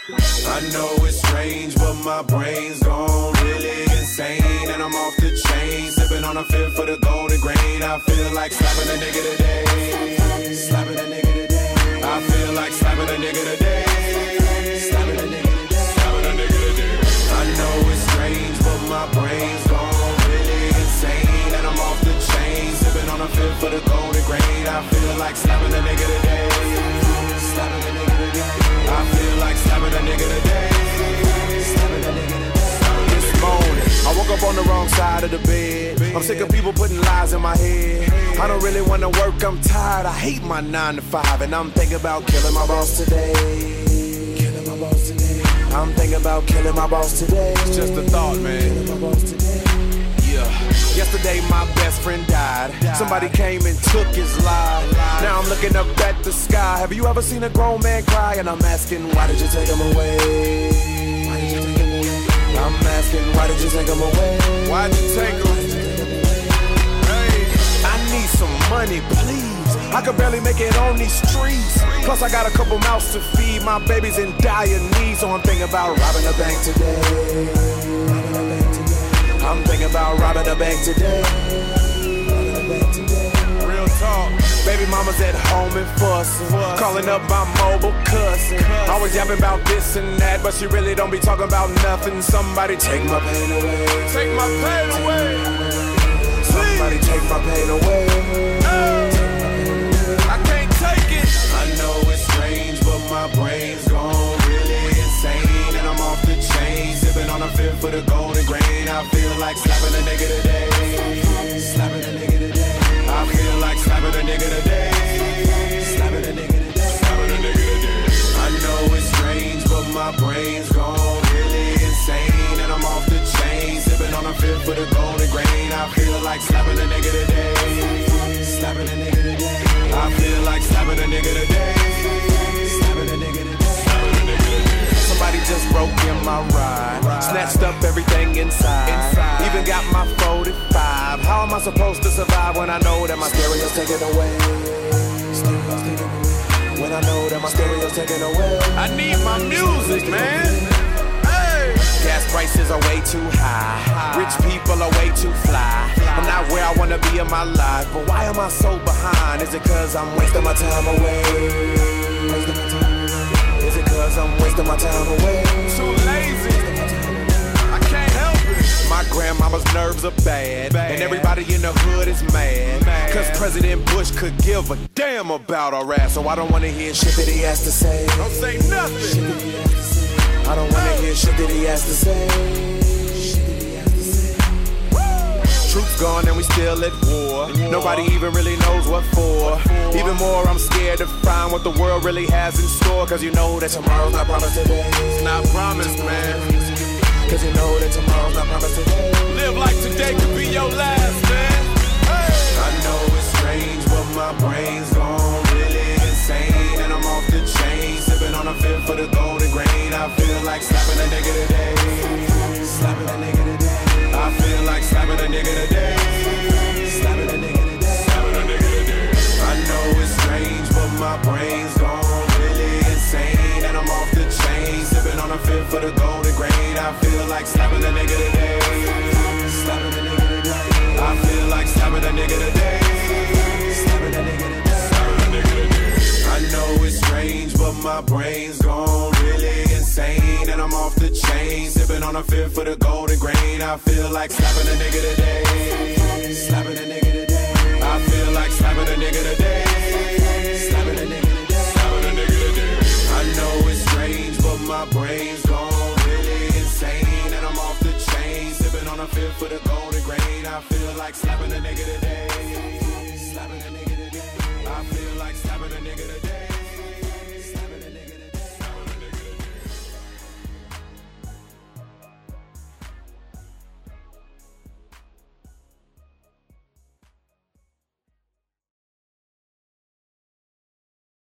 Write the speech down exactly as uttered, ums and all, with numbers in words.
I know it's strange, but my brain's gone really insane. And I'm off the chain, sipping on a fifth for the golden grain. I feel like slapping a nigga today. Slapping a nigga today. I feel like slapping a nigga today. Slapping a nigga today. Slapping a nigga today. I know it's strange, but my brain's gone really insane. And I'm off the chain, sipping on a fifth for the golden grain. I feel like slapping a nigga today. Slapping a nigga today. I feel like slapping a nigga today. Slapping a nigga today. This morning, I woke up on the wrong side of the bed. I'm sick of people putting lies in my head. I don't really wanna work, I'm tired. I hate my nine to five, and I'm thinking about killing my boss today. Killing my boss today. I'm thinking about killing my boss today. It's just a thought, man. Killing my boss today. Yeah. Yesterday my best friend died. Somebody came and took his life. Now I'm looking up at the sky. Have you ever seen a grown man cry? And I'm asking, why did you take him away? Why did you take him away? I'm asking, why did you take him away? Why'd you take him? Hey, I need some money, please. I could barely make it on these streets. Plus I got a couple mouths to feed. My baby's in dire need, so I'm thinking about robbing a bank today. Robbing a bank today. I'm thinking about robbing a bank today. Robbing a bank today. Real talk. Baby mama's at home and fussing, calling up my mobile cousin. Always yapping about this and that, but she really don't be talking about nothing. Somebody take my pain away. Take my pain away. Somebody take my pain away. Hey. I can't take it. I know it's strange, but my brain's gone really insane. And I'm off the chain, sipping on a fifth for the golden grain. I feel like slapping a nigga today. Slapping a nigga today. I feel like slapping a nigga today. Slapping a nigga today. Slapping a nigga today. I know it's strange, but my brain's gone really insane. And I'm off the chain, sipping on a fifth for the golden grain. I feel like slapping a nigga today. Slapping a nigga today. I feel like slapping a nigga today. Slapping a nigga today. Slapping a nigga today. Somebody just broke in my ride, snatched up everything inside, inside. Even got my forty-five. How am I supposed to survive when I know that my stereo's taken away? Stereo's taken away. When I know that my stereo's taken away. I need my music, man. Hey. Gas prices are way too high. Rich people are way too fly. I'm not where I wanna be in my life, but why am I so behind? Is it cause I'm wasting my time away? Wasting my time away. Is it cause I'm wasting my time away? I'm too lazy. I can't help it. My grandmama's nerves are bad, bad. And everybody in the hood is mad, mad. Cause President Bush could give a damn about our ass. So I don't wanna hear shit that he has to say. Don't say nothing. I don't wanna hear shit that he has to say. Troops gone and we still at war. Nobody even really knows what for. Even more, I'm scared to find what the world really has in store. Cause you know that tomorrow's not promised today. It's not promised, man. Cause you know that tomorrow's not promised today. Live like today could be your last, man. Hey. I know it's strange, but my brain's gone really insane. And I'm off the chain, sipping on a fifth for the golden grain. I feel like slapping a nigga today. Slapping a nigga today. I feel like slapping a nigga today. Slapping a nigga today. Slapping a nigga today. I know it's strange, but my brain's gone really insane. And I'm off the chain, sipping on a fifth for the golden grain. I feel like slapping a nigga today. Slapping a nigga today. I feel like slapping a nigga today. Slapping a nigga today. Slapping a nigga today. I know it's strange, but my brain's gone really insane. And I'm off the chain, sipping on a fifth for the golden grain. I feel like slapping a nigga today. Slapping a nigga today. I feel like slapping a nigga today. Slapping a nigga today. Slapping a nigga today. I know it's strange, but my brain's gone really insane. And I'm off the chain, sipping on a fifth for the golden grain. I feel like slapping a nigga today. Slapping a nigga today. I feel like slapping a nigga today.